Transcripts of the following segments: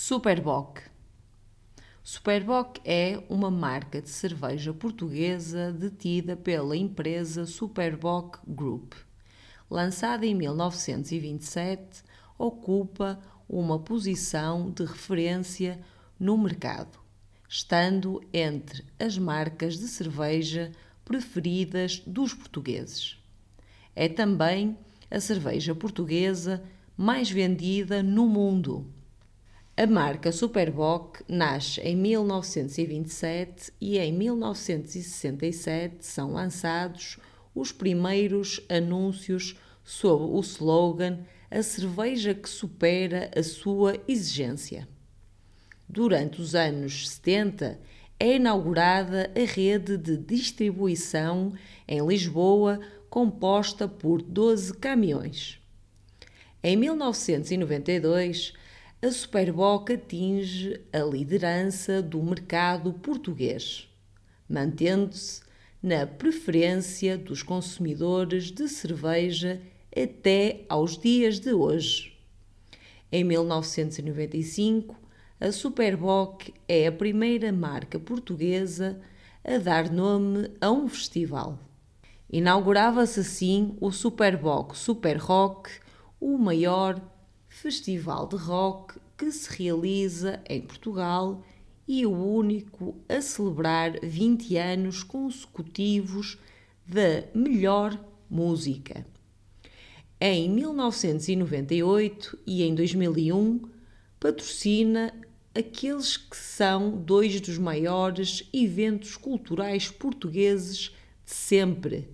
Superboc. Superboc é uma marca de cerveja portuguesa detida pela empresa Superboc Group. Lançada em 1927, ocupa uma posição de referência no mercado, estando entre as marcas de cerveja preferidas dos portugueses. É também a cerveja portuguesa mais vendida no mundo. A marca Superboc nasce em 1927 e em 1967 são lançados os primeiros anúncios sob o slogan "A cerveja que supera a sua exigência". Durante os anos 70 é inaugurada a rede de distribuição em Lisboa, composta por 12 caminhões. Em 1992, a Superboc atinge a liderança do mercado português, mantendo-se na preferência dos consumidores de cerveja até aos dias de hoje. Em 1995, a Superboc é a primeira marca portuguesa a dar nome a um festival. Inaugurava-se assim o Superboc Super Rock, o maior festival de rock que se realiza em Portugal e o único a celebrar 20 anos consecutivos da melhor música. Em 1998 e em 2001, patrocina aqueles que são dois dos maiores eventos culturais portugueses de sempre,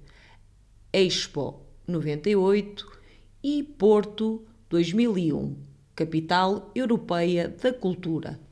Expo 98 e Porto 2001, Capital Europeia da Cultura.